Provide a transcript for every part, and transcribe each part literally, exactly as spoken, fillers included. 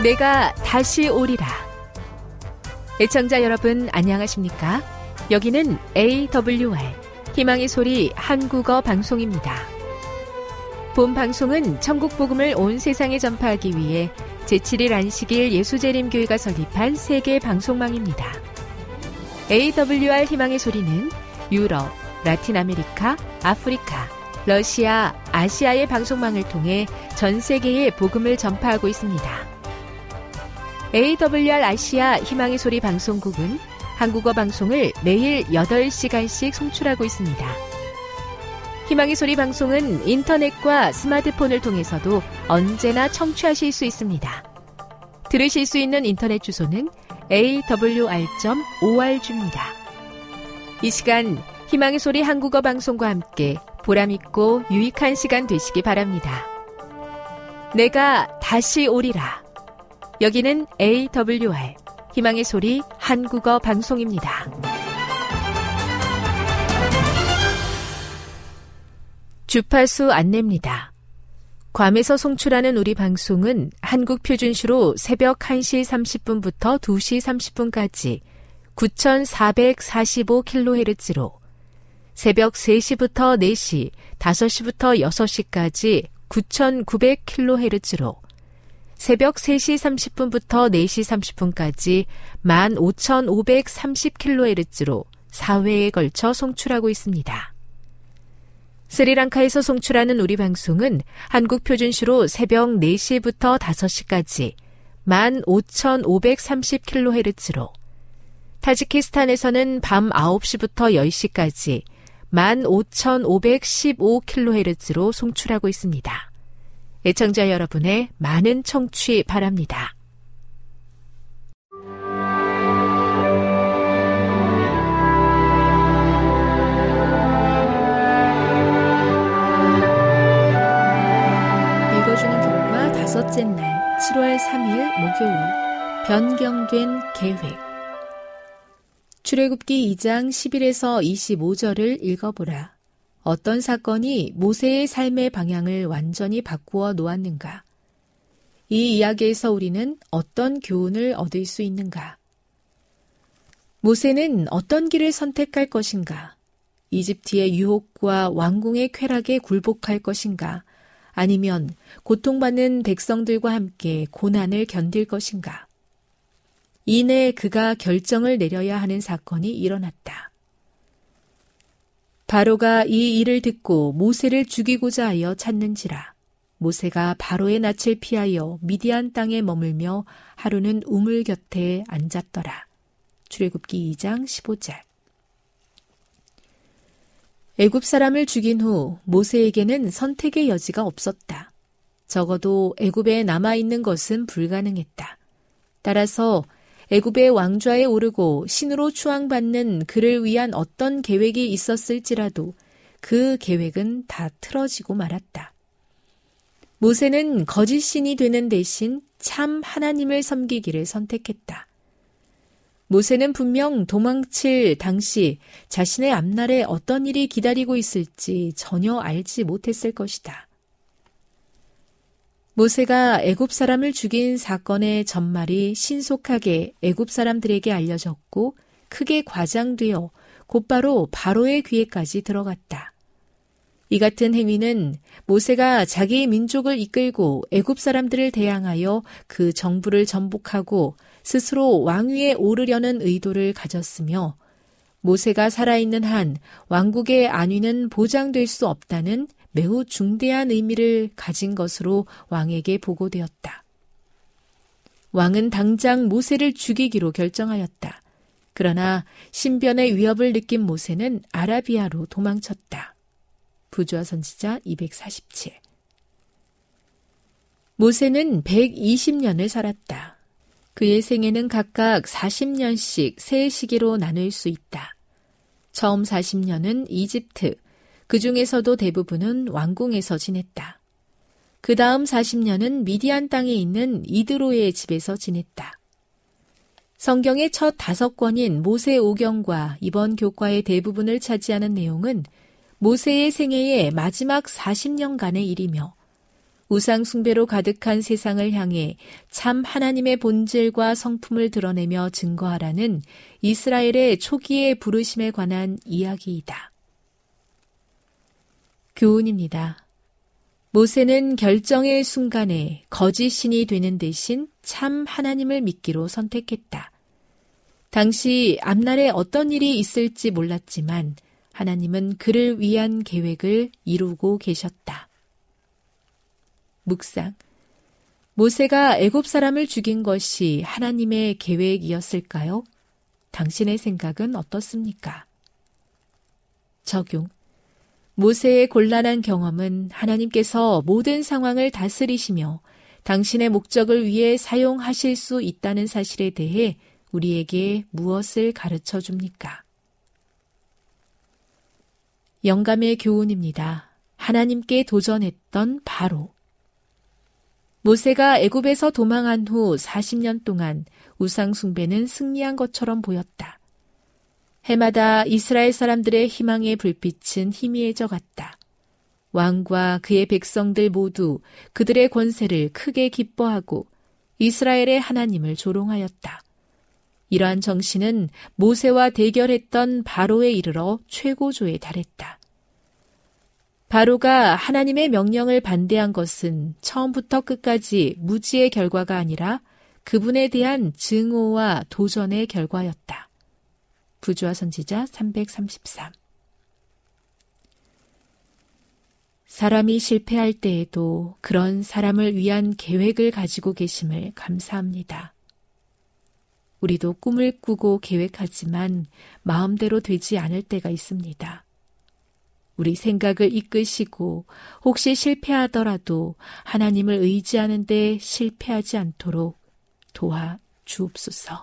내가 다시 오리라. 애청자 여러분 안녕하십니까? 여기는 에이더블유알 희망의 소리 한국어 방송입니다. 본 방송은 천국 복음을 온 세상에 전파하기 위해 제칠 일 안식일 예수재림교회가 설립한 세계 방송망입니다. 에이더블유알 희망의 소리는 유럽, 라틴 아메리카, 아프리카, 러시아, 아시아의 방송망을 통해 전 세계에 복음을 전파하고 있습니다. 에이더블유알 아시아 희망의 소리 방송국은 한국어 방송을 매일 여덟 시간씩 송출하고 있습니다. 희망의 소리 방송은 인터넷과 스마트폰을 통해서도 언제나 청취하실 수 있습니다. 들으실 수 있는 인터넷 주소는 에이더블유알 닷 오알지입니다. 이 시간 희망의 소리 한국어 방송과 함께 보람있고 유익한 시간 되시기 바랍니다. 내가 다시 오리라. 여기는 에이더블유알 희망의 소리 한국어 방송입니다. 주파수 안내입니다. 괌에서 송출하는 우리 방송은 한국 표준시로 새벽 한 시 삼십 분부터 두 시 삼십 분까지 구천사백사십오 킬로헤르츠로, 새벽 세 시부터 네 시, 다섯 시부터 여섯 시까지 구천구백 킬로헤르츠로, 새벽 세 시 삼십 분부터 네 시 삼십 분까지 만 오천오백삼십 킬로헤르츠로 사 회에 걸쳐 송출하고 있습니다. 스리랑카에서 송출하는 우리 방송은 한국 표준시로 새벽 네 시부터 다섯 시까지 만 오천오백삼십 킬로헤르츠로, 타지키스탄에서는 밤 아홉 시부터 열 시까지 만 오천오백십오 킬로헤르츠로 송출하고 있습니다. 애청자 여러분의 많은 청취 바랍니다. 읽어주는 경과 다섯째 날 칠월 삼일 목요일, 변경된 계획. 출애굽기 이 장 십일에서 이십오 절을 읽어보라. 어떤 사건이 모세의 삶의 방향을 완전히 바꾸어 놓았는가? 이 이야기에서 우리는 어떤 교훈을 얻을 수 있는가? 모세는 어떤 길을 선택할 것인가? 이집트의 유혹과 왕궁의 쾌락에 굴복할 것인가? 아니면 고통받는 백성들과 함께 고난을 견딜 것인가? 이내 그가 결정을 내려야 하는 사건이 일어났다. 바로가 이 일을 듣고 모세를 죽이고자 하여 찾는지라. 모세가 바로의 낯을 피하여 미디안 땅에 머물며 하루는 우물 곁에 앉았더라. 출애굽기 이 장 십오 절. 애굽 사람을 죽인 후 모세에게는 선택의 여지가 없었다. 적어도 애굽에 남아있는 것은 불가능했다. 따라서 애굽의 왕좌에 오르고 신으로 추앙받는 그를 위한 어떤 계획이 있었을지라도 그 계획은 다 틀어지고 말았다. 모세는 거짓 신이 되는 대신 참 하나님을 섬기기를 선택했다. 모세는 분명 도망칠 당시 자신의 앞날에 어떤 일이 기다리고 있을지 전혀 알지 못했을 것이다. 모세가 애굽 사람을 죽인 사건의 전말이 신속하게 애굽 사람들에게 알려졌고 크게 과장되어 곧바로 바로의 귀에까지 들어갔다. 이 같은 행위는 모세가 자기 민족을 이끌고 애굽 사람들을 대항하여 그 정부를 전복하고 스스로 왕위에 오르려는 의도를 가졌으며, 모세가 살아있는 한 왕국의 안위는 보장될 수 없다는 매우 중대한 의미를 가진 것으로 왕에게 보고되었다. 왕은 당장 모세를 죽이기로 결정하였다. 그러나 신변의 위협을 느낀 모세는 아라비아로 도망쳤다. 부조화 선지자 이백사십칠. 모세는 백이십 년을 살았다. 그의 생애는 각각 사십 년씩 세 시기로 나눌 수 있다. 처음 사십 년은 이집트, 그 중에서도 대부분은 왕궁에서 지냈다. 그 다음 사십 년은 미디안 땅에 있는 이드로의 집에서 지냈다. 성경의 첫 다섯 권인 모세오경과 이번 교과의 대부분을 차지하는 내용은 모세의 생애의 마지막 사십 년간의 일이며, 우상숭배로 가득한 세상을 향해 참 하나님의 본질과 성품을 드러내며 증거하라는 이스라엘의 초기의 부르심에 관한 이야기이다. 교훈입니다. 모세는 결정의 순간에 거짓 신이 되는 대신 참 하나님을 믿기로 선택했다. 당시 앞날에 어떤 일이 있을지 몰랐지만 하나님은 그를 위한 계획을 이루고 계셨다. 묵상. 모세가 애굽 사람을 죽인 것이 하나님의 계획이었을까요? 당신의 생각은 어떻습니까? 적용. 모세의 곤란한 경험은 하나님께서 모든 상황을 다스리시며 당신의 목적을 위해 사용하실 수 있다는 사실에 대해 우리에게 무엇을 가르쳐 줍니까? 영감의 교훈입니다. 하나님께 도전했던 바로. 모세가 애굽에서 도망한 후 사십 년 동안 우상 숭배는 승리한 것처럼 보였다. 해마다 이스라엘 사람들의 희망의 불빛은 희미해져 갔다. 왕과 그의 백성들 모두 그들의 권세를 크게 기뻐하고 이스라엘의 하나님을 조롱하였다. 이러한 정신은 모세와 대결했던 바로에 이르러 최고조에 달했다. 바로가 하나님의 명령을 반대한 것은 처음부터 끝까지 무지의 결과가 아니라 그분에 대한 증오와 도전의 결과였다. 부조화 선지자 삼백삼십삼. 사람이 실패할 때에도 그런 사람을 위한 계획을 가지고 계심을 감사합니다. 우리도 꿈을 꾸고 계획하지만 마음대로 되지 않을 때가 있습니다. 우리 생각을 이끄시고 혹시 실패하더라도 하나님을 의지하는 데 실패하지 않도록 도와 주옵소서.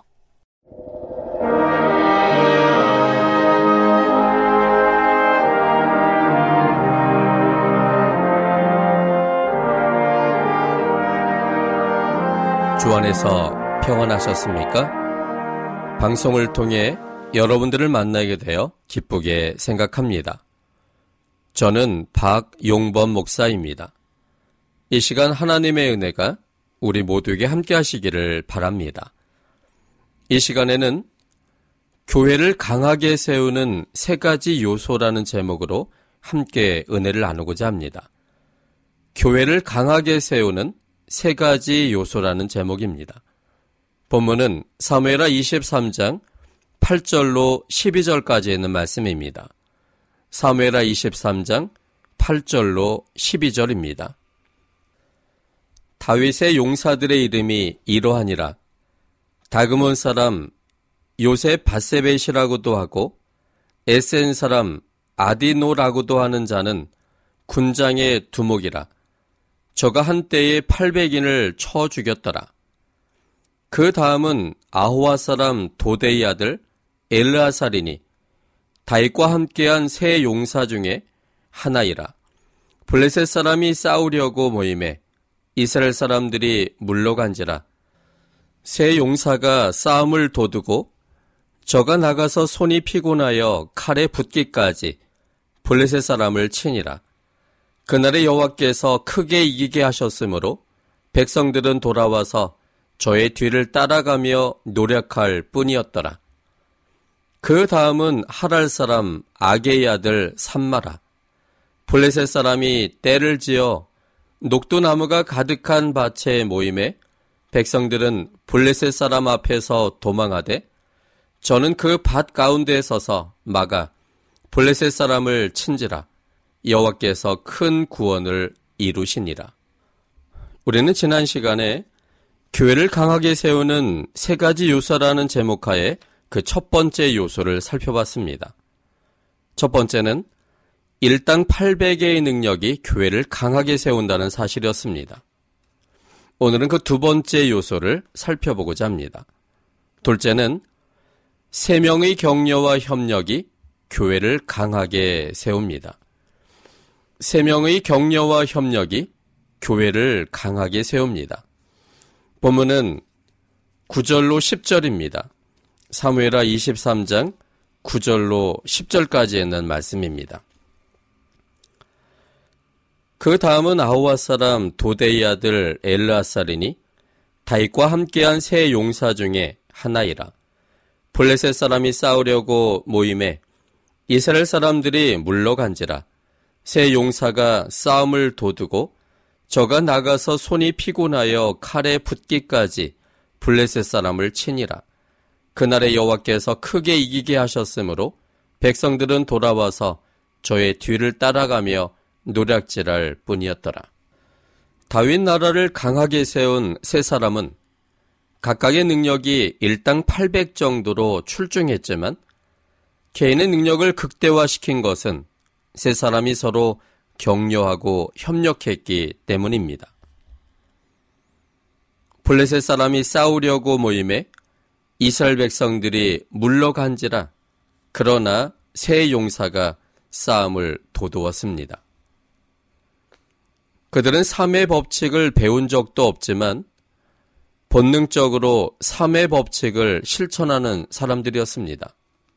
주 안에서 평안하셨습니까? 방송을 통해 여러분들을 만나게 되어 기쁘게 생각합니다. 저는 박용범 목사입니다. 이 시간 하나님의 은혜가 우리 모두에게 함께 하시기를 바랍니다. 이 시간에는 교회를 강하게 세우는 세 가지 요소라는 제목으로 함께 은혜를 나누고자 합니다. 교회를 강하게 세우는 세 가지 요소라는 제목입니다. 본문은 사무엘하 이십삼 장 팔 절로 십이 절까지 있는 말씀입니다. 사무엘하 이십삼 장 팔 절로 십이 절입니다. 다윗의 용사들의 이름이 이러하니라. 다그몬 사람 요셉 바세벳이라고도 하고 에센 사람 아디노라고도 하는 자는 군장의 두목이라. 저가 한때에 팔백인을 쳐 죽였더라. 그 다음은 아호와 사람 도데이 아들 엘르아살이니 다윗과 함께한 세 용사 중에 하나이라. 블레셋 사람이 싸우려고 모임에 이스라엘 사람들이 물러간지라. 세 용사가 싸움을 도두고 저가 나가서 손이 피곤하여 칼에 붙기까지 블레셋 사람을 치니라. 그날의 여호와께서 크게 이기게 하셨으므로 백성들은 돌아와서 저의 뒤를 따라가며 노력할 뿐이었더라. 그 다음은 하랄 사람 아게의 아들 삼마라. 블레셋 사람이 떼를 지어 녹두나무가 가득한 밭에 모임에 백성들은 블레셋 사람 앞에서 도망하되 저는 그 밭 가운데에 서서 막아 블레셋 사람을 친지라. 여호와께서 큰 구원을 이루시니라. 우리는 지난 시간에 교회를 강하게 세우는 세 가지 요소라는 제목하에 그 첫 번째 요소를 살펴봤습니다. 첫 번째는 일당 팔백의 능력이 교회를 강하게 세운다는 사실이었습니다. 오늘은 그 두 번째 요소를 살펴보고자 합니다. 둘째는 세 명의 격려와 협력이 교회를 강하게 세웁니다. 세 명의 격려와 협력이 교회를 강하게 세웁니다. 본문은 구 절로 십 절입니다. 사무엘하 이십삼 장 구 절로 십 절까지 있는 말씀입니다. 그 다음은 아호와 사람 도데의 아들 엘르아살이니 다윗과 함께한 세 용사 중에 하나이라. 블레셋 사람이 싸우려고 모임에 이스라엘 사람들이 물러간지라. 세 용사가 싸움을 도두고 저가 나가서 손이 피곤하여 칼에 붙기까지 블레셋 사람을 치니라. 그날에 여호와께서 크게 이기게 하셨으므로 백성들은 돌아와서 저의 뒤를 따라가며 노략질할 뿐이었더라. 다윗 나라를 강하게 세운 세 사람은 각각의 능력이 일당 팔백 정도로 출중했지만 개인의 능력을 극대화시킨 것은 세 사람이 서로 격려하고 협력했기 때문입니다. 블레셋 사람이 싸우려고 모임에 이스라엘 백성들이 물러간지라. 그러나 세 용사가 싸움을 도두었습니다. 그들은 삼의 법칙을 배운 적도 없지만 본능적으로 삼의 법칙을 실천하는 사람들이었습니다.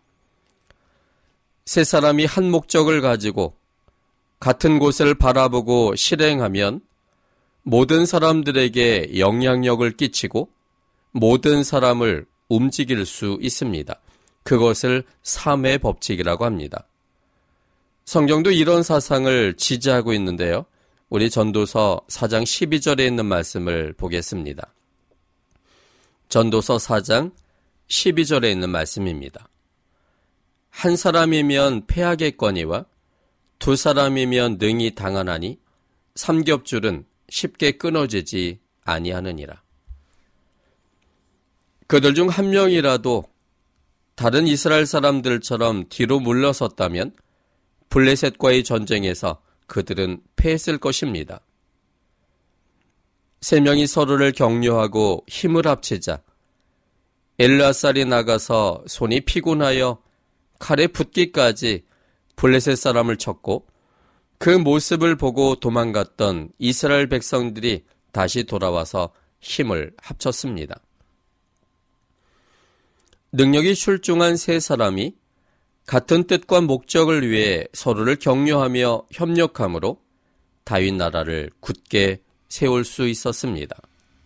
세 사람이 한 목적을 가지고 같은 곳을 바라보고 실행하면 모든 사람들에게 영향력을 끼치고 모든 사람을 움직일 수 있습니다. 그것을 삼의 법칙이라고 합니다. 성경도 이런 사상을 지지하고 있는데요. 우리 전도서 사 장 십이 절에 있는 말씀을 보겠습니다. 전도서 사 장 십이 절에 있는 말씀입니다. 한 사람이면 패하겠거니와 두 사람이면 능히 당하나니 삼겹줄은 쉽게 끊어지지 아니하느니라. 그들 중 한 명이라도 다른 이스라엘 사람들처럼 뒤로 물러섰다면 블레셋과의 전쟁에서 그들은 패했을 것입니다. 세 명이 서로를 격려하고 힘을 합치자 엘르아살이 나가서 손이 피곤하여 칼에 붙기까지 블레셋 사람을 쳤고 그 모습을 보고 도망갔던 이스라엘 백성들이 다시 돌아와서 힘을 합쳤습니다. 능력이 출중한 세 사람이 같은 뜻과 목적을 위해 서로를 격려하며 협력함으로 다윗 나라를 굳게 세울 수 있었습니다.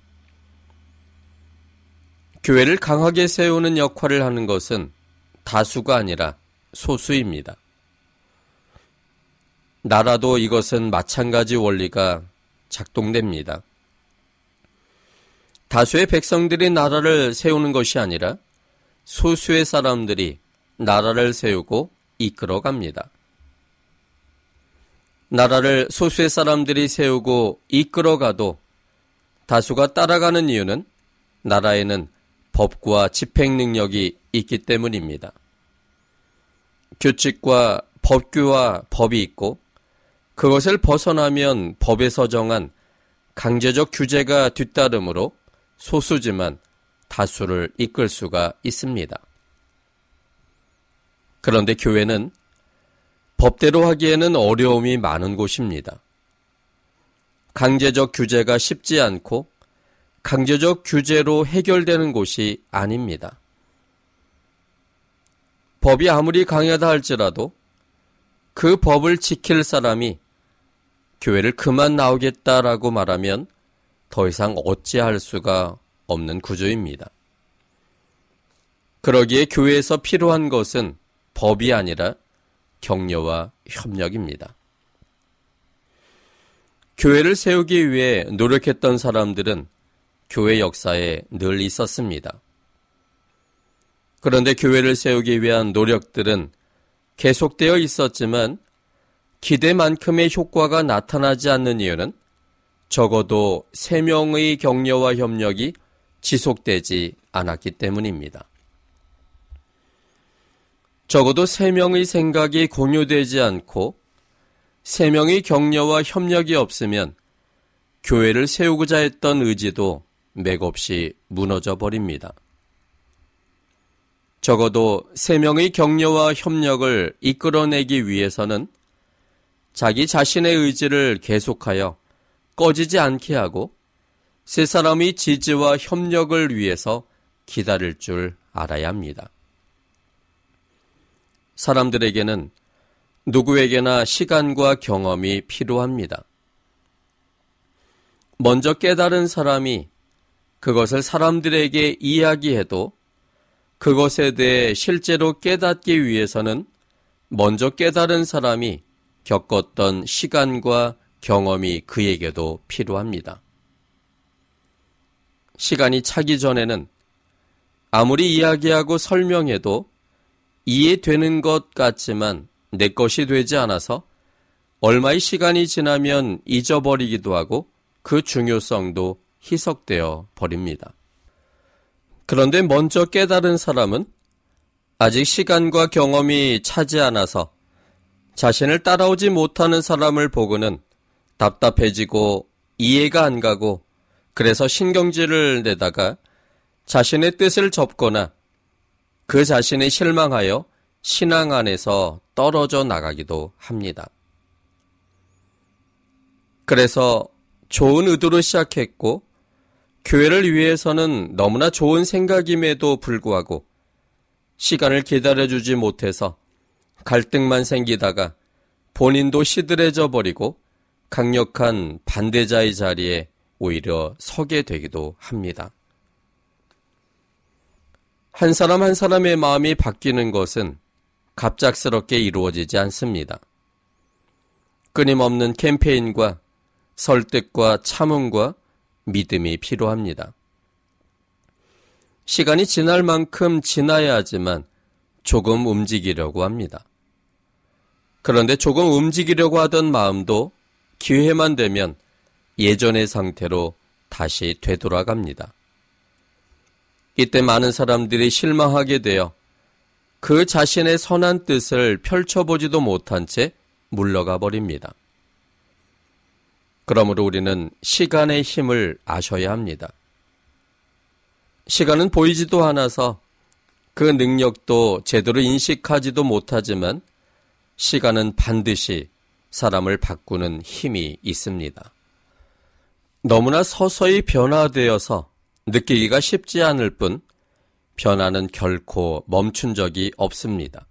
교회를 강하게 세우는 역할을 하는 것은 다수가 아니라 소수입니다. 나라도 이것은 마찬가지 원리가 작동됩니다. 다수의 백성들이 나라를 세우는 것이 아니라 소수의 사람들이 나라를 세우고 이끌어갑니다. 나라를 소수의 사람들이 세우고 이끌어가도 다수가 따라가는 이유는 나라에는 법과 집행 능력이 있기 때문입니다. 규칙과 법규와 법이 있고 그것을 벗어나면 법에서 정한 강제적 규제가 뒤따르므로 소수지만 다수를 이끌 수가 있습니다. 그런데 교회는 법대로 하기에는 어려움이 많은 곳입니다. 강제적 규제가 쉽지 않고 강제적 규제로 해결되는 곳이 아닙니다. 법이 아무리 강하다 할지라도 그 법을 지킬 사람이 교회를 그만 나오겠다라고 말하면 더 이상 어찌할 수가 없는 구조입니다. 그러기에 교회에서 필요한 것은 법이 아니라 격려와 협력입니다. 교회를 세우기 위해 노력했던 사람들은 교회 역사에 늘 있었습니다. 그런데 교회를 세우기 위한 노력들은 계속되어 있었지만 기대만큼의 효과가 나타나지 않는 이유는 적어도 세 명의 격려와 협력이 지속되지 않았기 때문입니다. 적어도 세 명의 생각이 공유되지 않고 세 명의 격려와 협력이 없으면 교회를 세우고자 했던 의지도 맥없이 무너져 버립니다. 적어도 세 명의 격려와 협력을 이끌어내기 위해서는 자기 자신의 의지를 계속하여 꺼지지 않게 하고 세 사람의 지지와 협력을 위해서 기다릴 줄 알아야 합니다. 사람들에게는 누구에게나 시간과 경험이 필요합니다. 먼저 깨달은 사람이 그것을 사람들에게 이야기해도 그것에 대해 실제로 깨닫기 위해서는 먼저 깨달은 사람이 겪었던 시간과 경험이 그에게도 필요합니다. 시간이 차기 전에는 아무리 이야기하고 설명해도 이해되는 것 같지만 내 것이 되지 않아서 얼마의 시간이 지나면 잊어버리기도 하고 그 중요성도 희석되어 버립니다. 그런데 먼저 깨달은 사람은 아직 시간과 경험이 차지 않아서 자신을 따라오지 못하는 사람을 보고는 답답해지고 이해가 안 가고 그래서 신경질을 내다가 자신의 뜻을 접거나 그 자신이 실망하여 신앙 안에서 떨어져 나가기도 합니다. 그래서 좋은 의도로 시작했고 교회를 위해서는 너무나 좋은 생각임에도 불구하고 시간을 기다려주지 못해서 갈등만 생기다가 본인도 시들해져 버리고 강력한 반대자의 자리에 오히려 서게 되기도 합니다. 한 사람 한 사람의 마음이 바뀌는 것은 갑작스럽게 이루어지지 않습니다. 끊임없는 캠페인과 설득과 참음과 믿음이 필요합니다. 시간이 지날 만큼 지나야 하지만 조금 움직이려고 합니다. 그런데 조금 움직이려고 하던 마음도 기회만 되면 예전의 상태로 다시 되돌아갑니다. 이때 많은 사람들이 실망하게 되어 그 자신의 선한 뜻을 펼쳐보지도 못한 채 물러가 버립니다. 그러므로 우리는 시간의 힘을 아셔야 합니다. 시간은 보이지도 않아서 그 능력도 제대로 인식하지도 못하지만 시간은 반드시 사람을 바꾸는 힘이 있습니다. 너무나 서서히 변화되어서 느끼기가 쉽지 않을 뿐 변화는 결코 멈춘 적이 없습니다.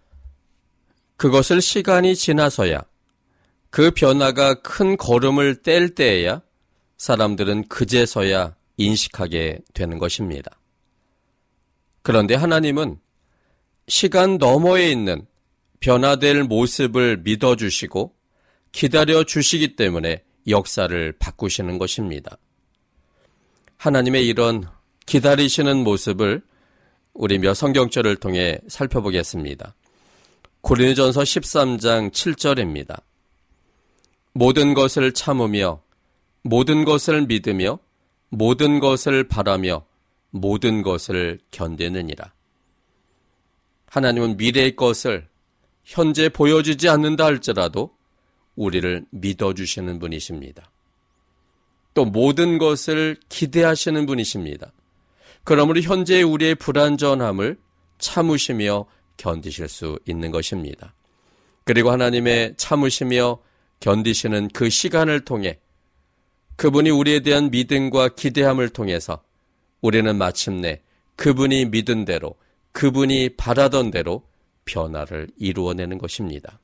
그것을 시간이 지나서야 그 변화가 큰 걸음을 뗄 때에야 사람들은 그제서야 인식하게 되는 것입니다. 그런데 하나님은 시간 너머에 있는 변화될 모습을 믿어주시고 기다려주시기 때문에 역사를 바꾸시는 것입니다. 하나님의 이런 기다리시는 모습을 우리 몇 성경절을 통해 살펴보겠습니다. 고린도전서 십삼 장 칠 절입니다. 모든 것을 참으며 모든 것을 믿으며 모든 것을 바라며 모든 것을 견디느니라. 하나님은 미래의 것을 현재 보여주지 않는다 할지라도 우리를 믿어주시는 분이십니다. 또 모든 것을 기대하시는 분이십니다. 그러므로 현재의 우리의 불완전함을 참으시며 견디실 수 있는 것입니다. 그리고 하나님의 참으시며 견디시는 그 시간을 통해 그분이 우리에 대한 믿음과 기대함을 통해서 우리는 마침내 그분이 믿은 대로 그분이 바라던 대로 변화를 이루어내는 것입니다.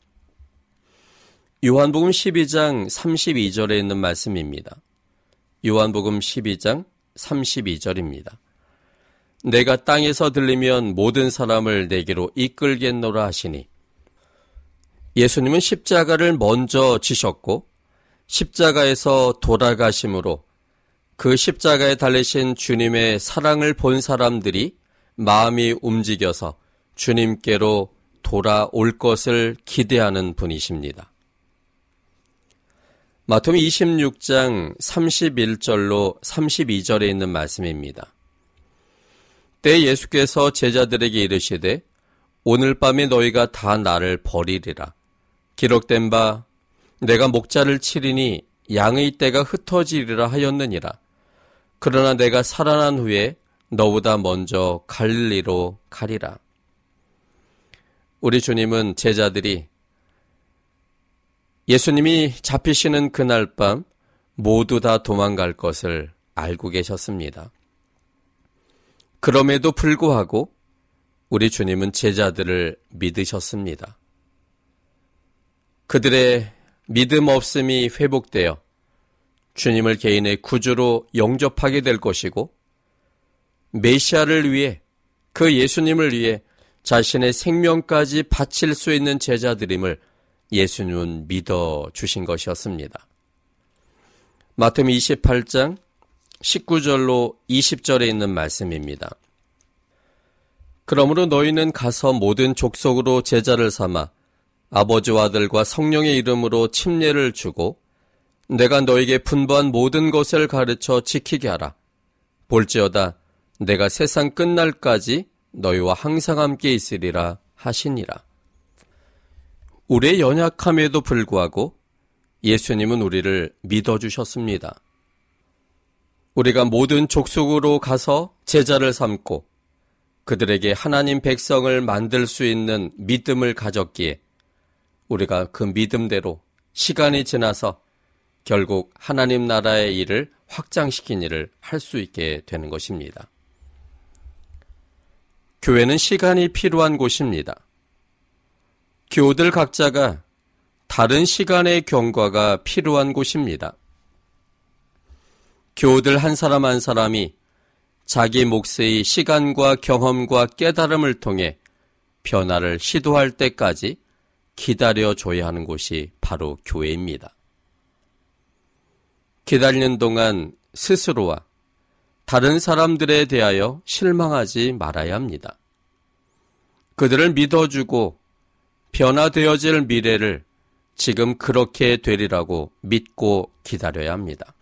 요한복음 십이 장 삼십이 절에 있는 말씀입니다. 요한복음 십이 장 삼십이 절입니다. 내가 땅에서 들리면 모든 사람을 내게로 이끌겠노라 하시니 예수님은 십자가를 먼저 지셨고 십자가에서 돌아가심으로 그 십자가에 달리신 주님의 사랑을 본 사람들이 마음이 움직여서 주님께로 돌아올 것을 기대하는 분이십니다. 마태복음 이십육 장 삼십일 절로 삼십이 절에 있는 말씀입니다. 때 예수께서 제자들에게 이르시되 오늘 밤에 너희가 다 나를 버리리라. 기록된 바 내가 목자를 치리니 양의 떼가 흩어지리라 하였느니라. 그러나 내가 살아난 후에 너보다 먼저 갈릴리로 가리라. 우리 주님은 제자들이 예수님이 잡히시는 그날 밤 모두 다 도망갈 것을 알고 계셨습니다. 그럼에도 불구하고 우리 주님은 제자들을 믿으셨습니다. 그들의 믿음 없음이 회복되어 주님을 개인의 구주로 영접하게 될 것이고 메시아를 위해 그 예수님을 위해 자신의 생명까지 바칠 수 있는 제자들임을 예수님은 믿어주신 것이었습니다. 마태복음 이십팔 장 십구 절로 이십 절에 있는 말씀입니다. 그러므로 너희는 가서 모든 족속으로 제자를 삼아 아버지와 아들과 성령의 이름으로 침례를 주고 내가 너에게 분부한 모든 것을 가르쳐 지키게 하라. 볼지어다 내가 세상 끝날까지 너희와 항상 함께 있으리라 하시니라. 우리의 연약함에도 불구하고 예수님은 우리를 믿어주셨습니다. 우리가 모든 족속으로 가서 제자를 삼고 그들에게 하나님 백성을 만들 수 있는 믿음을 가졌기에 우리가 그 믿음대로 시간이 지나서 결국 하나님 나라의 일을 확장시킨 일을 할 수 있게 되는 것입니다. 교회는 시간이 필요한 곳입니다. 교우들 각자가 다른 시간의 경과가 필요한 곳입니다. 교우들 한 사람 한 사람이 자기 몫의 시간과 경험과 깨달음을 통해 변화를 시도할 때까지 기다려줘야 하는 곳이 바로 교회입니다. 기다리는 동안 스스로와 다른 사람들에 대하여 실망하지 말아야 합니다. 그들을 믿어주고 변화되어질 미래를 지금 그렇게 되리라고 믿고 기다려야 합니다.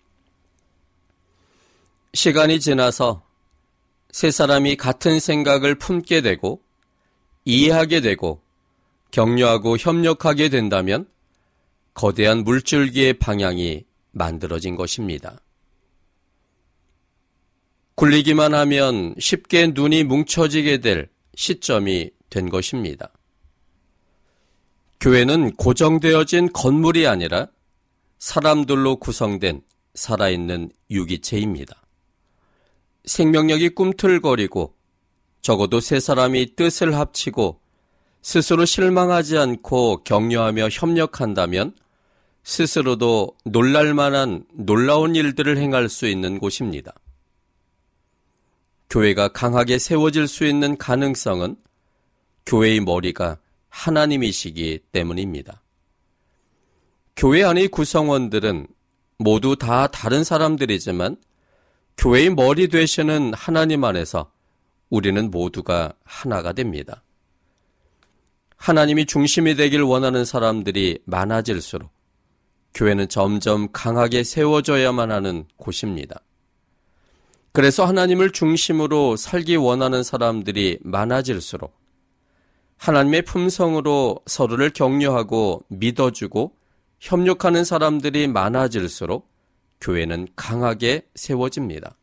시간이 지나서 세 사람이 같은 생각을 품게 되고 이해하게 되고 격려하고 협력하게 된다면 거대한 물줄기의 방향이 만들어진 것입니다. 굴리기만 하면 쉽게 눈이 뭉쳐지게 될 시점이 된 것입니다. 교회는 고정되어진 건물이 아니라 사람들로 구성된 살아있는 유기체입니다. 생명력이 꿈틀거리고 적어도 세 사람이 뜻을 합치고 스스로 실망하지 않고 격려하며 협력한다면 스스로도 놀랄만한 놀라운 일들을 행할 수 있는 곳입니다. 교회가 강하게 세워질 수 있는 가능성은 교회의 머리가 하나님이시기 때문입니다. 교회 안의 구성원들은 모두 다 다른 사람들이지만 교회의 머리 되시는 하나님 안에서 우리는 모두가 하나가 됩니다. 하나님이 중심이 되길 원하는 사람들이 많아질수록 교회는 점점 강하게 세워져야만 하는 곳입니다. 그래서 하나님을 중심으로 살기 원하는 사람들이 많아질수록 하나님의 품성으로 서로를 격려하고 믿어주고 협력하는 사람들이 많아질수록 교회는 강하게 세워집니다.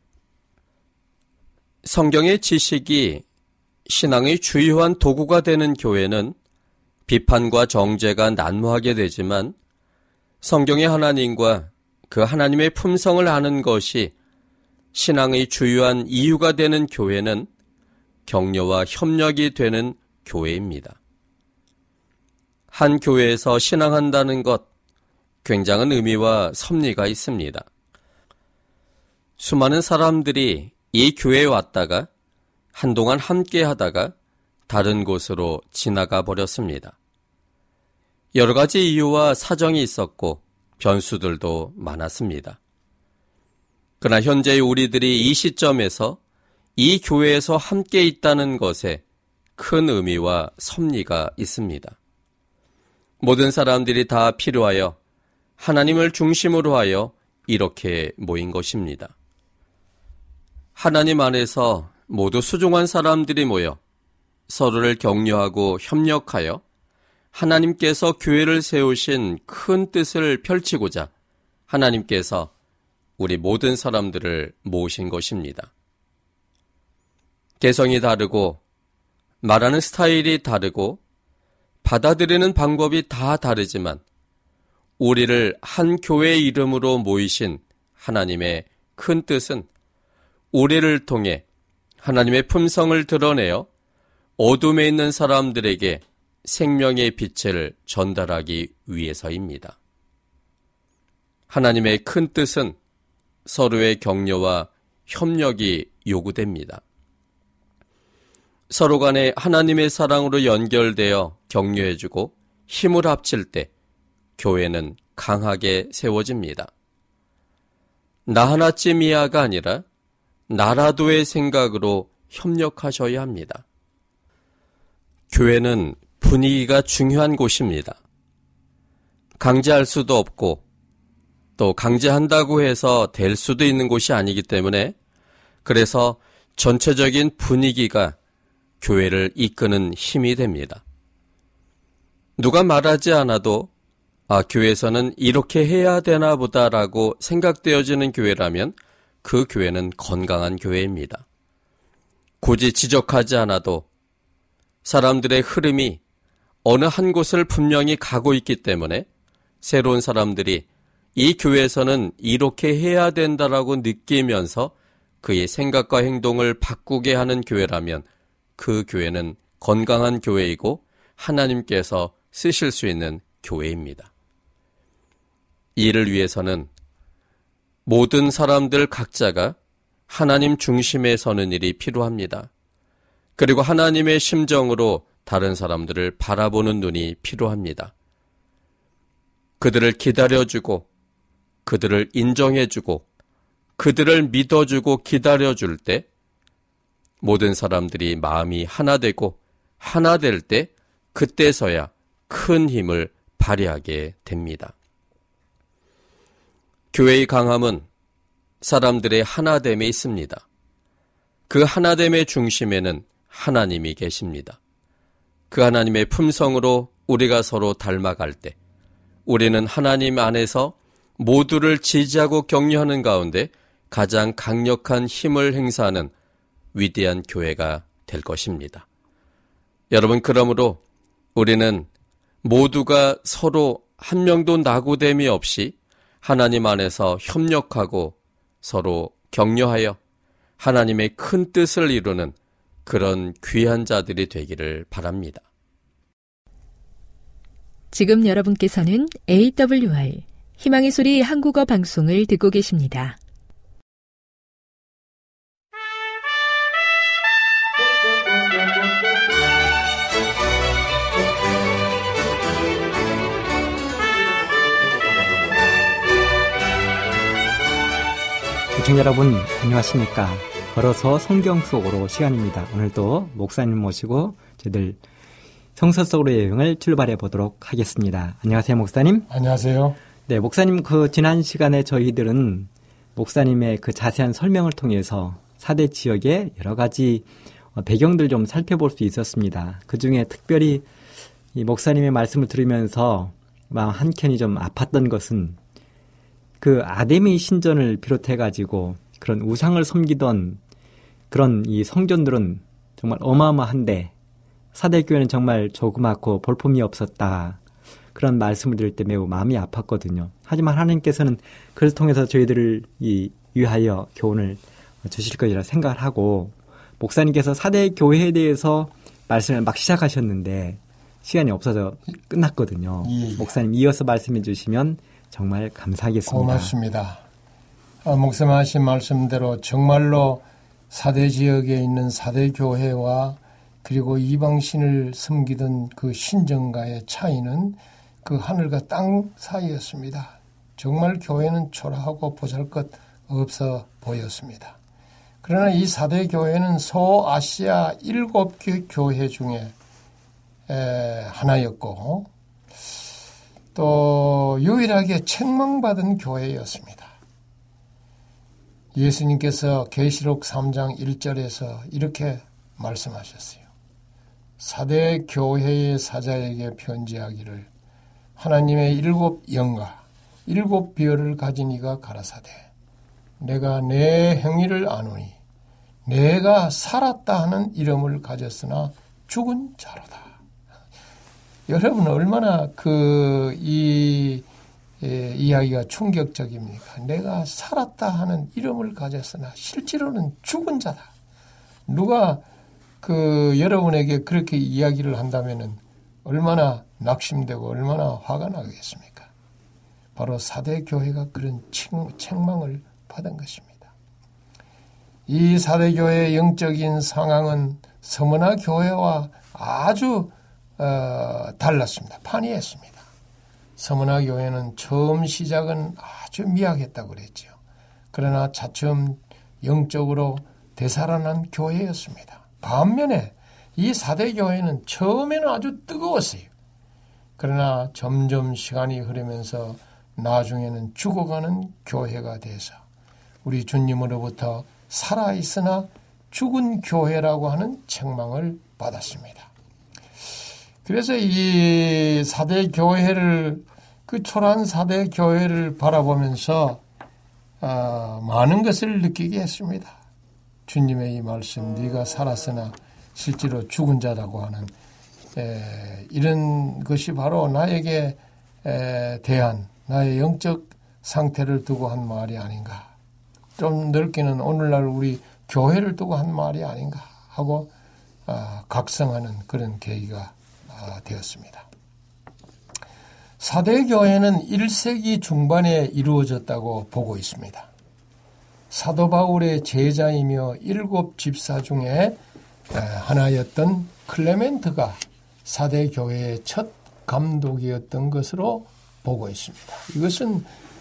성경의 지식이 신앙의 주요한 도구가 되는 교회는 비판과 정죄가 난무하게 되지만 성경의 하나님과 그 하나님의 품성을 아는 것이 신앙의 주요한 이유가 되는 교회는 격려와 협력이 되는 교회입니다. 한 교회에서 신앙한다는 것, 굉장한 의미와 섭리가 있습니다. 수많은 사람들이 이 교회에 왔다가 한동안 함께 하다가 다른 곳으로 지나가 버렸습니다. 여러 가지 이유와 사정이 있었고 변수들도 많았습니다. 그러나 현재의 우리들이 이 시점에서 이 교회에서 함께 있다는 것에 큰 의미와 섭리가 있습니다. 모든 사람들이 다 필요하여 하나님을 중심으로 하여 이렇게 모인 것입니다. 하나님 안에서 모두 수종한 사람들이 모여 서로를 격려하고 협력하여 하나님께서 교회를 세우신 큰 뜻을 펼치고자 하나님께서 우리 모든 사람들을 모으신 것입니다. 개성이 다르고 말하는 스타일이 다르고 받아들이는 방법이 다 다르지만 우리를 한 교회의 이름으로 모이신 하나님의 큰 뜻은 우리를 통해 하나님의 품성을 드러내어 어둠에 있는 사람들에게 생명의 빛을 전달하기 위해서입니다. 하나님의 큰 뜻은 서로의 격려와 협력이 요구됩니다. 서로 간에 하나님의 사랑으로 연결되어 격려해주고 힘을 합칠 때 교회는 강하게 세워집니다. 나 하나쯤이야가 아니라 나라도의 생각으로 협력하셔야 합니다. 교회는 분위기가 중요한 곳입니다. 강제할 수도 없고 또 강제한다고 해서 될 수도 있는 곳이 아니기 때문에 그래서 전체적인 분위기가 교회를 이끄는 힘이 됩니다. 누가 말하지 않아도 아, 교회에서는 이렇게 해야 되나 보다라고 생각되어지는 교회라면 그 교회는 건강한 교회입니다. 굳이 지적하지 않아도 사람들의 흐름이 어느 한 곳을 분명히 가고 있기 때문에 새로운 사람들이 이 교회에서는 이렇게 해야 된다라고 느끼면서 그의 생각과 행동을 바꾸게 하는 교회라면 그 교회는 건강한 교회이고 하나님께서 쓰실 수 있는 교회입니다. 이를 위해서는 모든 사람들 각자가 하나님 중심에 서는 일이 필요합니다. 그리고 하나님의 심정으로 다른 사람들을 바라보는 눈이 필요합니다. 그들을 기다려주고 그들을 인정해주고 그들을 믿어주고 기다려줄 때 모든 사람들이 마음이 하나 되고 하나 될 때 그때서야 큰 힘을 발휘하게 됩니다. 교회의 강함은 사람들의 하나됨에 있습니다. 그 하나됨의 중심에는 하나님이 계십니다. 그 하나님의 품성으로 우리가 서로 닮아갈 때 우리는 하나님 안에서 모두를 지지하고 격려하는 가운데 가장 강력한 힘을 행사하는 위대한 교회가 될 것입니다. 여러분, 그러므로 우리는 모두가 서로 한 명도 낙오됨이 없이 하나님 안에서 협력하고 서로 격려하여 하나님의 큰 뜻을 이루는 그런 귀한 자들이 되기를 바랍니다. 지금 여러분께서는 에이더블유알 희망의 소리 한국어 방송을 듣고 계십니다. 시청자 여러분, 안녕하십니까? 걸어서 성경 속으로 시간입니다. 오늘도 목사님 모시고 저희들 성서 속으로 여행을 출발해 보도록 하겠습니다. 안녕하세요, 목사님. 안녕하세요. 네, 목사님, 그 지난 시간에 저희들은 목사님의 그 자세한 설명을 통해서 사대 지역의 여러 가지 배경들 좀 살펴볼 수 있었습니다. 그 중에 특별히 이 목사님의 말씀을 들으면서 마음 한켠이 좀 아팠던 것은 그 아데미 신전을 비롯해가지고 그런 우상을 섬기던 그런 이 성전들은 정말 어마어마한데 사대교회는 정말 조그맣고 볼품이 없었다. 그런 말씀을 들을 때 매우 마음이 아팠거든요. 하지만 하나님께서는 그를 통해서 저희들을 이 위하여 교훈을 주실 것이라 생각을 하고 목사님께서 사대교회에 대해서 말씀을 막 시작하셨는데 시간이 없어서 끝났거든요. 예. 목사님 이어서 말씀해 주시면 정말 감사하겠습니다. 고맙습니다. 아, 목사님 하신 말씀대로 정말로 사대 지역에 있는 사대교회와 그리고 이방신을 섬기던 그 신정가의 차이는 그 하늘과 땅 사이였습니다. 정말 교회는 초라하고 보잘것 없어 보였습니다. 그러나 이 사대 교회는 소아시아 일곱 개 교회 중에 하나였고 또 유일하게 책망받은 교회였습니다. 예수님께서 계시록 삼 장 일 절에서 이렇게 말씀하셨어요. 사대 교회의 사자에게 편지하기를 하나님의 일곱 영과 일곱 비열을 가진 이가 가라사대 내가 내 행위를 아노니 내가 살았다 하는 이름을 가졌으나 죽은 자로다. 여러분 얼마나 그 이 이야기가 충격적입니까? 내가 살았다 하는 이름을 가졌으나 실제로는 죽은 자다. 누가 그 여러분에게 그렇게 이야기를 한다면은 얼마나 낙심되고 얼마나 화가 나겠습니까? 바로 사대 교회가 그런 책망을 받은 것입니다. 이 사대 교회의 영적인 상황은 서머나 교회와 아주 어, 달랐습니다. 판이했습니다. 서머나 교회는 처음 시작은 아주 미약했다고 그랬죠. 그러나 차츰 영적으로 되살아난 교회였습니다. 반면에 이 사대 교회는 처음에는 아주 뜨거웠어요. 그러나 점점 시간이 흐르면서 나중에는 죽어가는 교회가 돼서 우리 주님으로부터 살아있으나 죽은 교회라고 하는 책망을 받았습니다. 그래서 이 사대 교회를, 그 초라한 사대 교회를 바라보면서 어, 많은 것을 느끼게 했습니다. 주님의 이 말씀, 네가 살았으나 실제로 죽은 자라고 하는 에, 이런 것이 바로 나에게 에, 대한 나의 영적 상태를 두고 한 말이 아닌가. 좀 넓게는 오늘날 우리 교회를 두고 한 말이 아닌가 하고 어, 각성하는 그런 계기가 어, 되었습니다. 사대 교회는 일 세기 중반에 이루어졌다고 보고 있습니다. 사도 바울의 제자이며 일곱 집사 중에 하나였던 클레멘트가 사대 교회의 첫 감독이었던 것으로 보고 있습니다. 이것은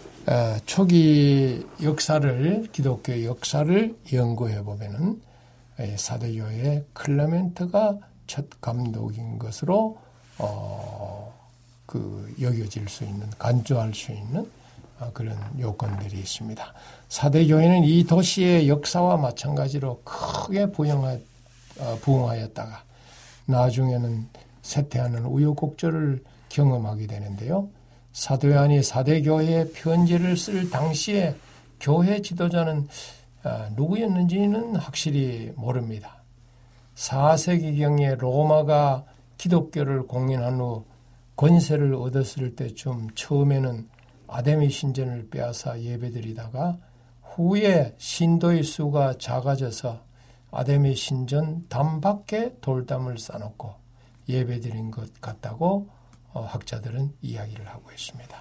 초기 역사를, 기독교 역사를 연구해 보면은 사대 교회의 클레멘트가 첫 감독인 것으로 어, 그 여겨질 수 있는, 간주할 수 있는 그런 요건들이 있습니다. 사대 교회는 이 도시의 역사와 마찬가지로 크게 부흥하, 부흥하였다가 나중에는 쇠퇴하는 우여곡절을 경험하게 되는데요. 사도 요한이 사대 교회에 편지를 쓸 당시에 교회 지도자는 누구였는지는 확실히 모릅니다. 사 세기경에 로마가 기독교를 공인한 후 권세를 얻었을 때쯤 처음에는 아데미 신전을 빼앗아 예배드리다가 후에 신도의 수가 작아져서 아데미 신전 담 밖에 돌담을 쌓아놓고 예배드린 것 같다고 학자들은 이야기를 하고 있습니다.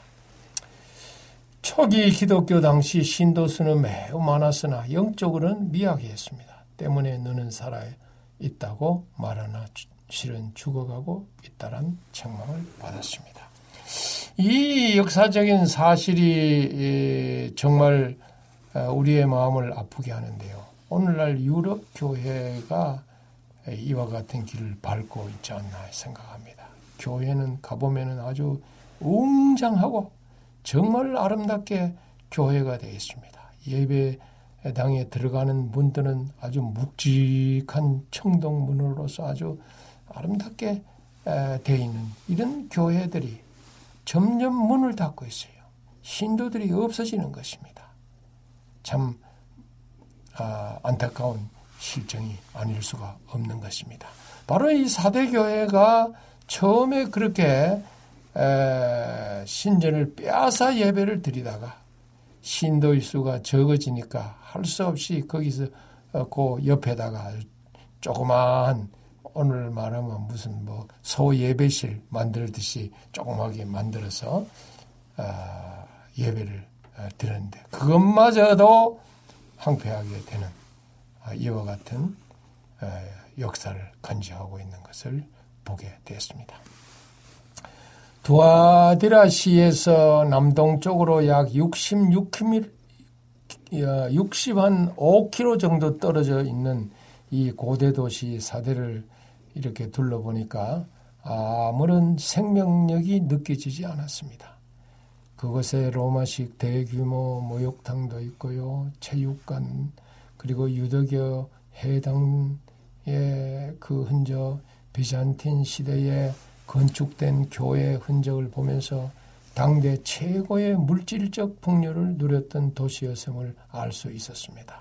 초기 기독교 당시 신도 수는 매우 많았으나 영적으로는 미약했습니다. 때문에 너는 살아 있다고 말하나 실은 죽어가고 있다란 책망을 받았습니다. 이 역사적인 사실이 정말 우리의 마음을 아프게 하는데요. 오늘날 유럽 교회가 이와 같은 길을 밟고 있지 않나 생각합니다. 교회는 가보면은 아주 웅장하고 정말 아름답게 교회가 되어 있습니다. 예배당에 들어가는 문들은 아주 묵직한 청동문으로서 아주 아름답게 되어 있는 이런 교회들이 점점 문을 닫고 있어요. 신도들이 없어지는 것입니다. 참 아, 안타까운 실정이 아닐 수가 없는 것입니다. 바로 이 사대 교회가 처음에 그렇게 에, 신전을 빼앗아 예배를 드리다가 신도의 수가 적어지니까 할 수 없이 거기서 어, 그 옆에다가 조그마한, 오늘 말하면 무슨 뭐 소예배실 만들듯이 조그맣게 만들어서 어, 예배를 어, 드렸는데 그것마저도 황폐하게 되는 어, 이와 같은 어, 역사를 간직하고 있는 것을 보게 되었습니다. 두아디라시에서 남동쪽으로 약 육십육 킬로미터, 육십오 킬로미터 정도 떨어져 있는 이 고대 도시 사대를 이렇게 둘러보니까 아무런 생명력이 느껴지지 않았습니다. 그곳에 로마식 대규모 목욕탕도 있고요, 체육관, 그리고 유대교 해당의 그 흔적, 비잔틴 시대에 건축된 교회의 흔적을 보면서 당대 최고의 물질적 풍요를 누렸던 도시였음을 알 수 있었습니다.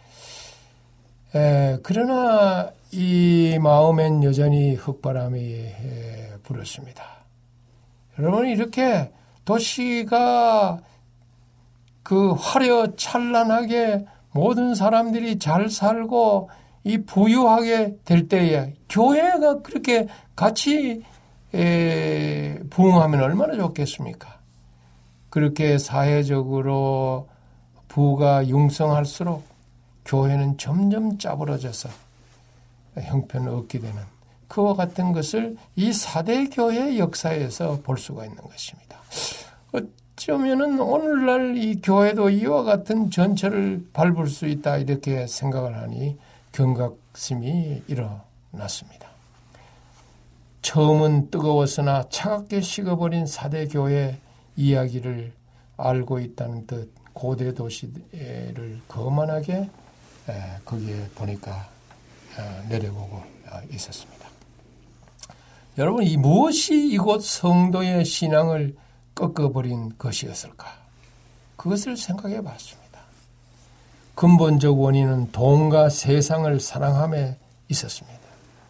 에, 그러나 이 마음엔 여전히 흙바람이 에, 불었습니다. 여러분, 이렇게 도시가 그 화려 찬란하게 모든 사람들이 잘 살고 이 부유하게 될 때에 교회가 그렇게 같이 에, 부흥하면 얼마나 좋겠습니까? 그렇게 사회적으로 부가 융성할수록 교회는 점점 짜부러져서 형편을 얻게 되는 그와 같은 것을 이 사대 교회 역사에서 볼 수가 있는 것입니다. 어쩌면은 오늘날 이 교회도 이와 같은 전철을 밟을 수 있다 이렇게 생각을 하니 경각심이 일어났습니다. 처음은 뜨거웠으나 차갑게 식어버린 사대 교회 이야기를 알고 있다는 듯 고대 도시를 거만하게 거기에 보니까 내려보고 있었습니다. 여러분, 이 무엇이 이곳 성도의 신앙을 꺾어버린 것이었을까? 그것을 생각해 봤습니다. 근본적 원인은 돈과 세상을 사랑함에 있었습니다.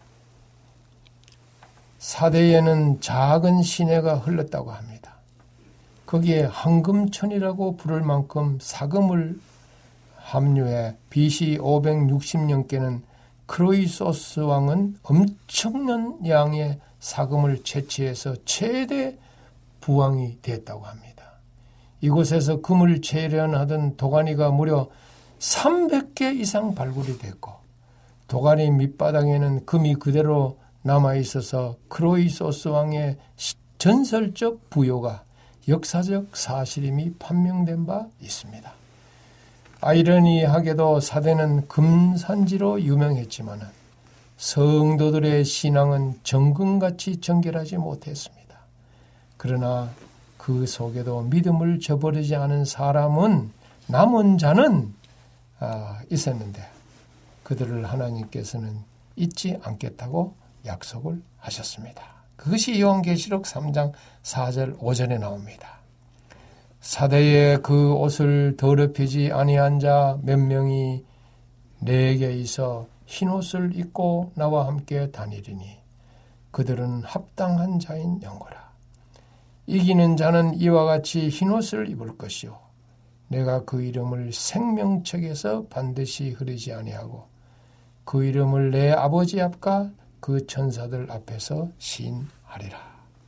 사대에는 작은 시내가 흘렀다고 합니다. 거기에 황금천이라고 부를 만큼 사금을 합류해 비씨 오백육십 년께는 크로이소스 왕은 엄청난 양의 사금을 채취해서 최대 부왕이 됐다고 합니다. 이곳에서 금을 채련하던 도가니가 무려 삼백 개 이상 발굴이 됐고 도가니 밑바닥에는 금이 그대로 남아있어서 크로이소스 왕의 전설적 부요가 역사적 사실임이 판명된 바 있습니다. 아이러니하게도 사대는 금산지로 유명했지만 성도들의 신앙은 정금같이 정결하지 못했습니다. 그러나 그 속에도 믿음을 저버리지 않은 사람은 남은 자는 있었는데 그들을 하나님께서는 잊지 않겠다고 약속을 하셨습니다. 그것이 요한계시록 삼 장 사 절 오 절에 나옵니다. 사대에 그 옷을 더럽히지 아니한 자 몇 명이 내게 있어 흰옷을 입고 나와 함께 다니리니 그들은 합당한 자인 영거라. 이기는 자는 이와 같이 흰옷을 입을 것이요 내가 그 이름을 생명책에서 반드시 흐리지 아니하고 그 이름을 내 아버지 앞과 그 천사들 앞에서 시인하리라.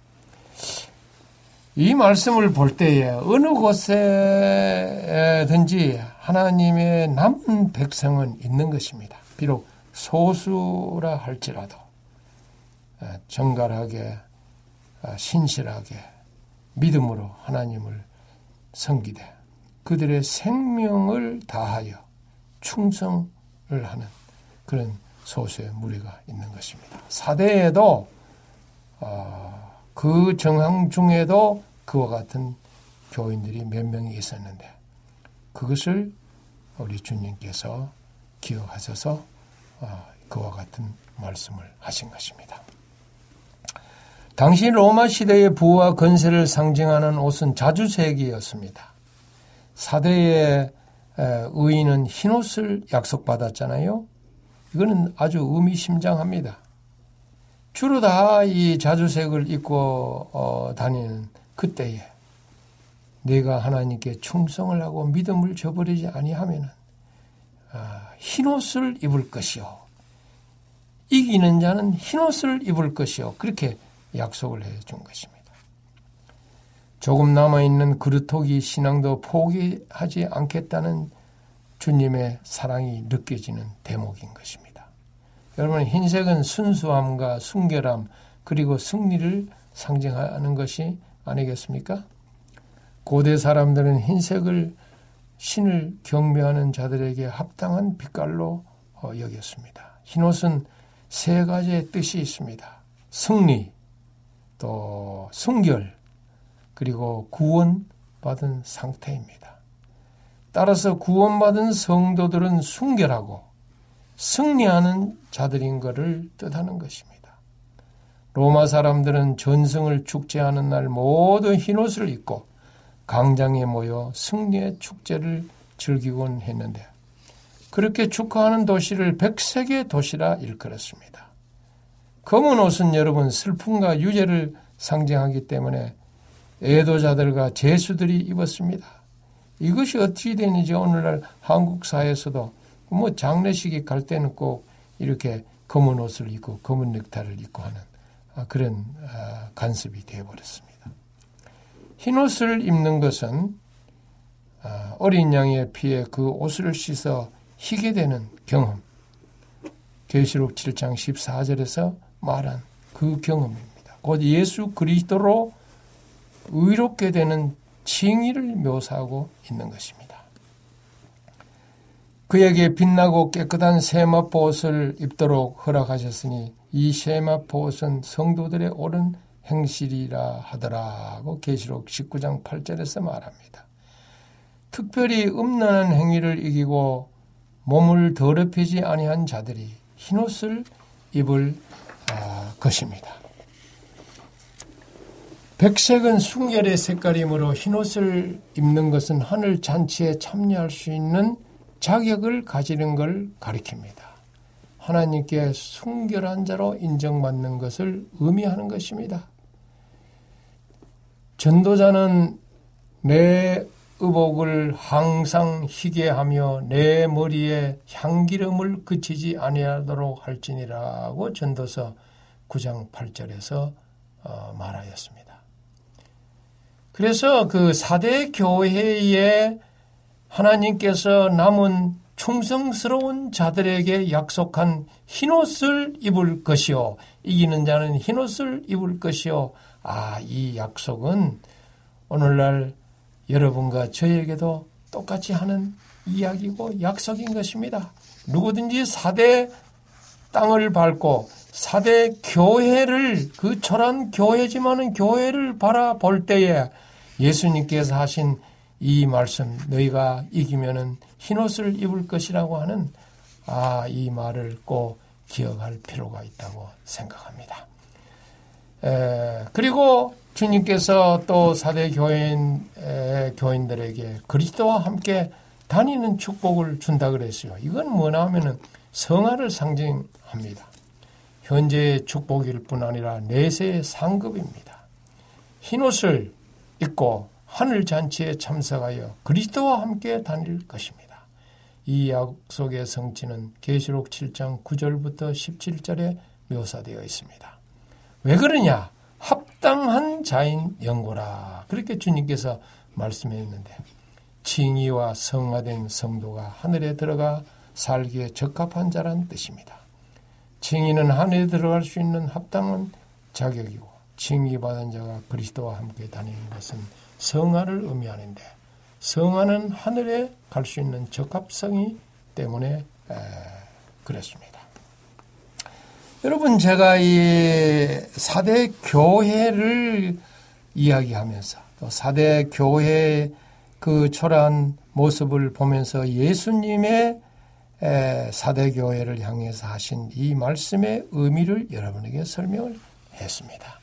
이 말씀을 볼 때에 어느 곳에든지 하나님의 남은 백성은 있는 것입니다. 비록 소수라 할지라도 정갈하게 신실하게 믿음으로 하나님을 섬기되 그들의 생명을 다하여 충성을 하는 그런 소수의 무리가 있는 것입니다. 사대에도 어, 그 정황 중에도 그와 같은 교인들이 몇 명이 있었는데 그것을 우리 주님께서 기억하셔서 어, 그와 같은 말씀을 하신 것입니다. 당시 로마 시대의 부와 건세를 상징하는 옷은 자주색이었습니다. 사대의 의인은 흰옷을 약속받았잖아요. 이거는 아주 의미심장합니다. 주로 다 이 자주색을 입고 어, 다니는 그때에 내가 하나님께 충성을 하고 믿음을 저버리지 아니하면 아, 흰옷을 입을 것이요. 이기는 자는 흰옷을 입을 것이요. 그렇게 약속을 해준 것입니다. 조금 남아있는 그루터기 신앙도 포기하지 않겠다는 주님의 사랑이 느껴지는 대목인 것입니다. 여러분, 흰색은 순수함과 순결함 그리고 승리를 상징하는 것이 아니겠습니까? 고대 사람들은 흰색을 신을 경배하는 자들에게 합당한 빛깔로 여겼습니다. 흰옷은 세 가지의 뜻이 있습니다. 승리, 또 순결, 그리고 구원받은 상태입니다. 따라서 구원받은 성도들은 순결하고 승리하는 자들인 것을 뜻하는 것입니다. 로마 사람들은 전승을 축제하는 날 모두 흰옷을 입고 광장에 모여 승리의 축제를 즐기곤 했는데 그렇게 축하하는 도시를 백색의 도시라 일컬었습니다. 검은 옷은 여러분 슬픔과 유죄를 상징하기 때문에 애도자들과 죄수들이 입었습니다. 이것이 어떻게 되는지 오늘날 한국 사회에서도 뭐 장례식에 갈 때는 꼭 이렇게 검은 옷을 입고 검은 넥타이를 입고 하는 그런 간섭이 되어버렸습니다. 흰옷을 입는 것은 어린 양의 피에 그 옷을 씻어 희게 되는 경험. 계시록 칠 장 십사 절에서 말한 그 경험입니다. 곧 예수 그리스도로 의롭게 되는 칭의를 묘사하고 있는 것입니다. 그에게 빛나고 깨끗한 세마포옷을 입도록 허락하셨으니 이 세마포옷은 성도들의 옳은 행실이라 하더라고 계시록 십구 장 팔 절에서 말합니다. 특별히 음란한 행위를 이기고 몸을 더럽히지 아니한 자들이 흰옷을 입을 아, 것입니다. 백색은 순결의 색깔이므로 흰옷을 입는 것은 하늘 잔치에 참여할 수 있는 자격을 가지는 걸 가리킵니다. 하나님께 순결한 자로 인정받는 것을 의미하는 것입니다. 전도자는 내 의복을 항상 희게 하며 내 머리에 향기름을 그치지 아니하도록 할지니라고 전도서 구 장 팔 절에서 말하였습니다. 그래서 그 사대 교회에 하나님께서 남은 충성스러운 자들에게 약속한 흰옷을 입을 것이요 이기는 자는 흰옷을 입을 것이요. 아, 이 약속은 오늘날 여러분과 저에게도 똑같이 하는 이야기고 약속인 것입니다. 누구든지 사대 땅을 밟고 사대 교회를 그 초란 교회지만은 교회를 바라볼 때에 예수님께서 하신 이 말씀 너희가 이기면은 흰옷을 입을 것이라고 하는 아, 이 말을 꼭 기억할 필요가 있다고 생각합니다. 에, 그리고 주님께서 또 사대 교인, 에, 교인들에게 그리스도와 함께 다니는 축복을 준다 그랬어요. 이건 뭐냐 하면은 성화를 상징합니다. 현재의 축복일 뿐 아니라 내세의 상급입니다. 흰옷을 입고 하늘 잔치에 참석하여 그리스도와 함께 다닐 것입니다. 이 약속의 성취는 계시록 칠 장 구 절부터 십칠 절에 묘사되어 있습니다. 왜 그러냐? 합당한 자인 영고라. 그렇게 주님께서 말씀했는데 칭의와 성화된 성도가 하늘에 들어가 살기에 적합한 자란 뜻입니다. 칭의는 하늘에 들어갈 수 있는 합당한 자격이고 칭의받은 자가 그리스도와 함께 다니는 것은 성화를 의미하는데 성화는 하늘에 갈 수 있는 적합성이 때문에 에, 그렇습니다. 여러분 제가 이 사대 교회를 이야기하면서 또 사대 교회의 그 초라한 모습을 보면서 예수님의 에, 사대 교회를 향해서 하신 이 말씀의 의미를 여러분에게 설명을 했습니다.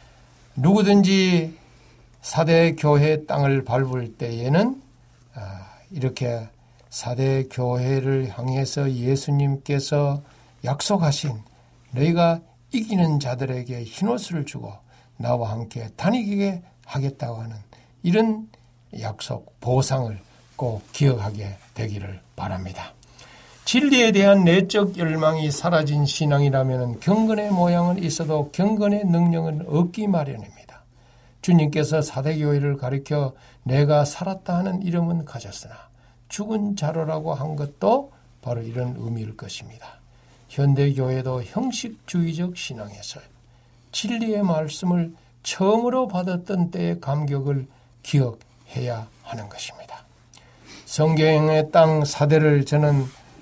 누구든지 사대 교회 땅을 밟을 때에는 아, 이렇게 사대 교회를 향해서 예수님께서 약속하신 너희가 이기는 자들에게 흰옷을 주고 나와 함께 다니게 하겠다고 하는 이런 약속, 보상을 꼭 기억하게 되기를 바랍니다. 진리에 대한 내적 열망이 사라진 신앙이라면 경건의 모양은 있어도 경건의 능력은 없기 마련입니다. 주님께서 사대교회를 가리켜 내가 살았다 하는 이름은 가졌으나 죽은 자로라고 한 것도 바로 이런 의미일 것입니다. 현대교회도 형식주의적 신앙에서 진리의 말씀을 처음으로 받았던 때의 감격을 기억해야 하는 것입니다. 성경의 땅 사대를 저는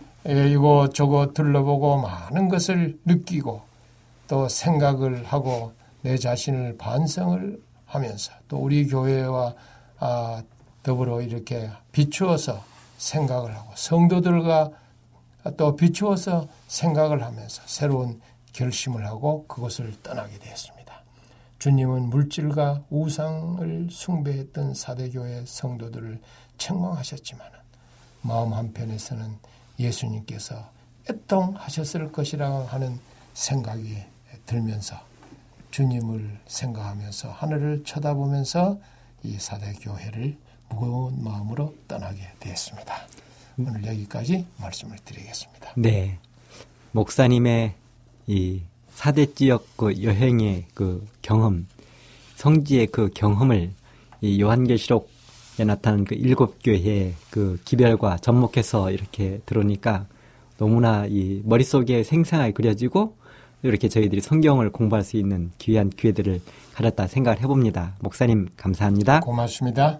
이곳저곳 둘러보고 많은 것을 느끼고 또 생각을 하고 내 자신을 반성을 하면서 또 우리 교회와 아, 더불어 이렇게 비추어서 생각을 하고 성도들과 또 비추어서 생각을 하면서 새로운 결심을 하고 그것을 떠나게 되었습니다. 주님은 물질과 우상을 숭배했던 사대교회 성도들을 책망하셨지만 마음 한편에서는 예수님께서 애통하셨을 것이라고 하는 생각이 들면서 주님을 생각하면서 하늘을 쳐다보면서 이 사대교회를 무거운 마음으로 떠나게 되었습니다. 오늘 여기까지 말씀을 드리겠습니다. 네, 목사님의 이 사대 지역 그 여행의 그 경험, 성지의 그 경험을 이 요한계시록에 나타난 그 일곱 교회의 그 기별과 접목해서 이렇게 들으니까 너무나 이 머릿속에 생생하게 그려지고 이렇게 저희들이 성경을 공부할 수 있는 귀한 기회들을 가졌다 생각을 해봅니다. 목사님 감사합니다. 고맙습니다.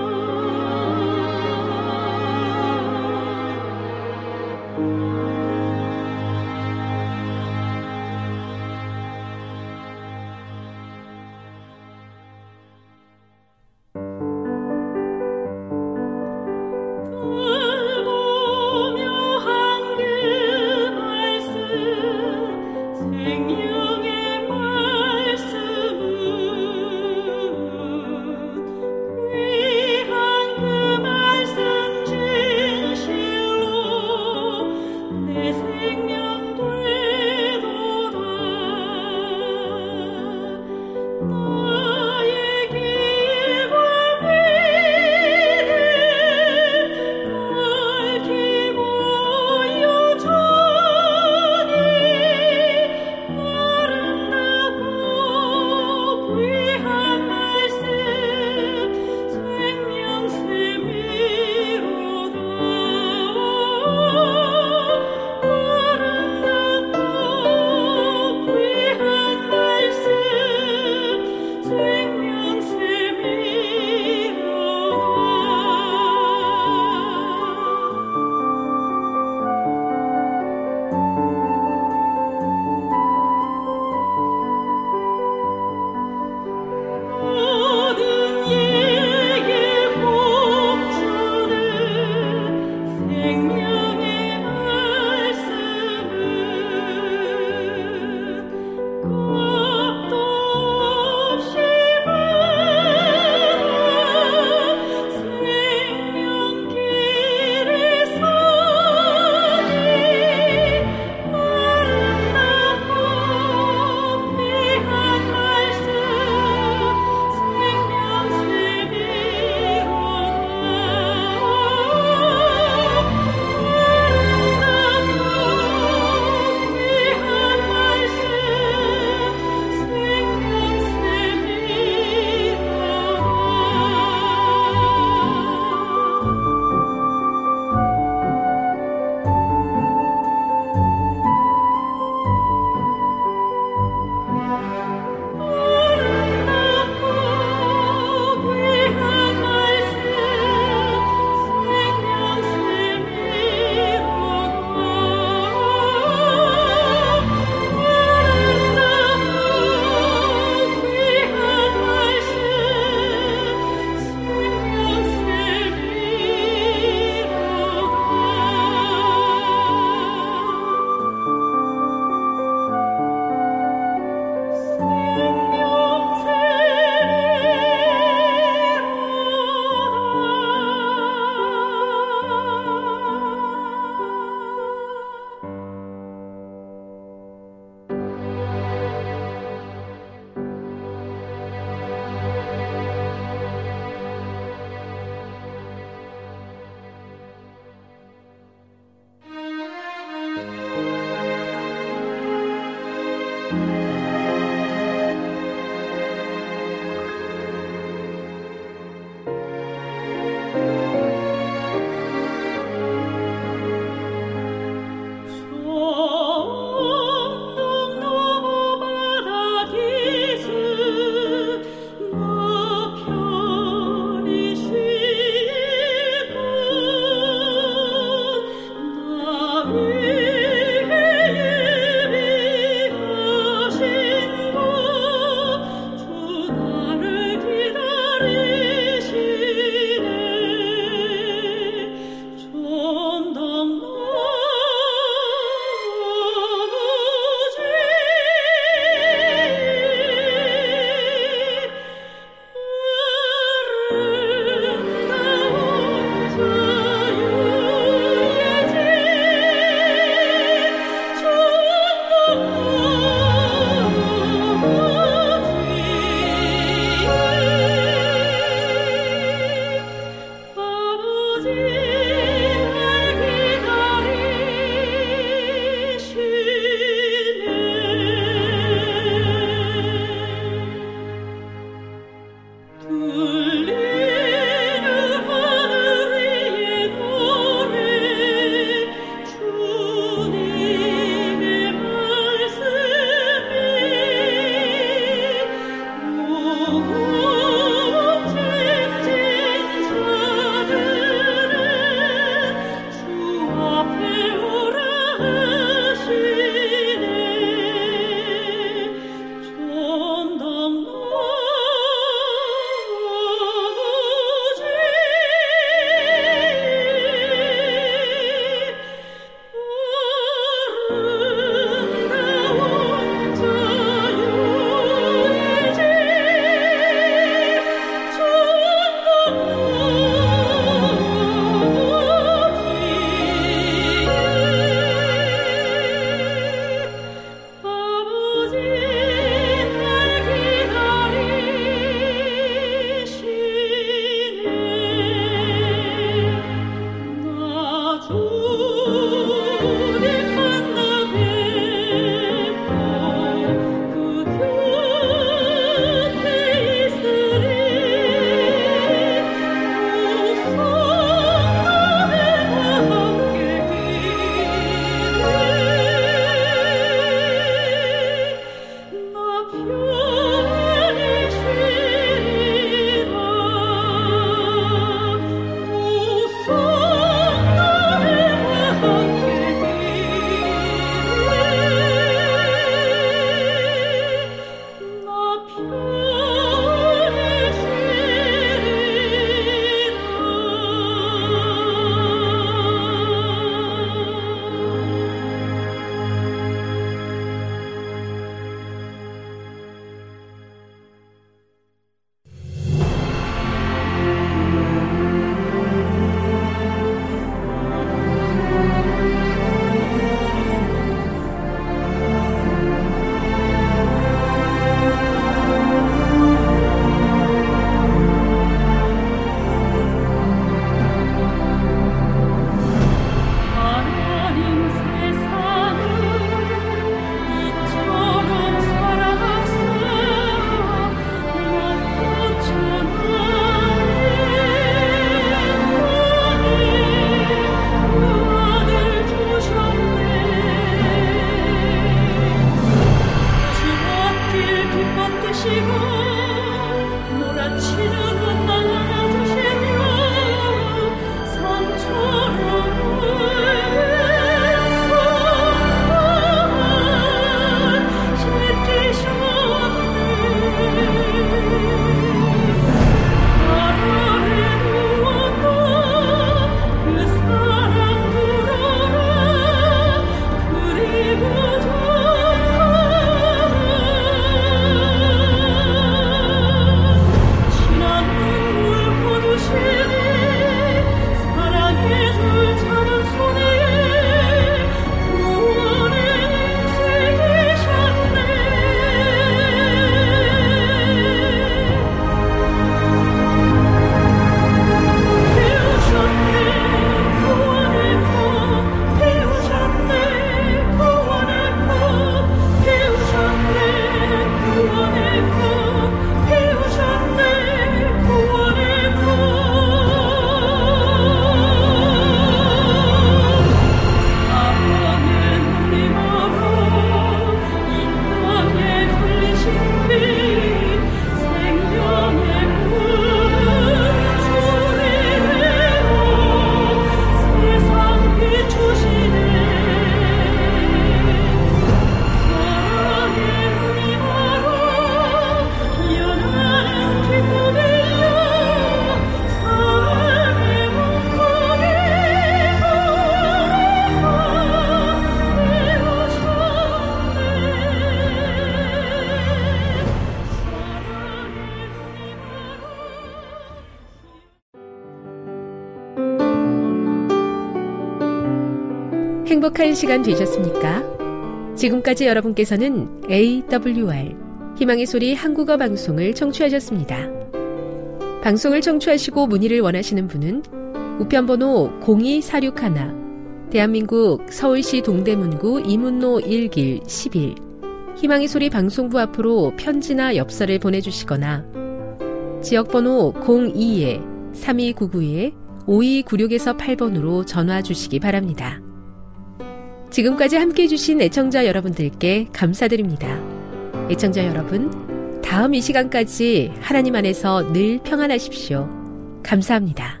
행복한 시간 되셨습니까? 지금까지 여러분께서는 에이더블유알 희망의 소리 한국어 방송을 청취하셨습니다. 방송을 청취하시고 문의를 원하시는 분은 우편번호 공이사육일 대한민국 서울시 동대문구 이문로 일 길 십일 희망의 소리 방송부 앞으로 편지나 엽서를 보내주시거나 지역번호 공이 삼이구구 오이구육에서 팔 번으로 전화 주시기 바랍니다. 지금까지 함께해 주신 애청자 여러분들께 감사드립니다. 애청자 여러분, 다음 이 시간까지 하나님 안에서 늘 평안하십시오. 감사합니다.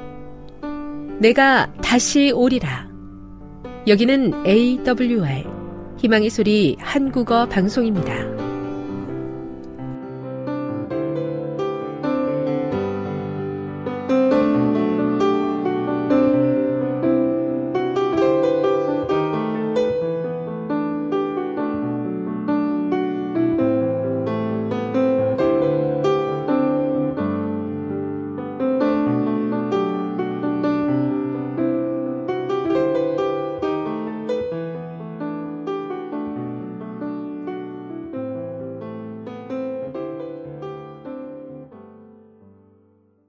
내가 다시 오리라. 여기는 에이더블유알 희망의 소리 한국어 방송입니다.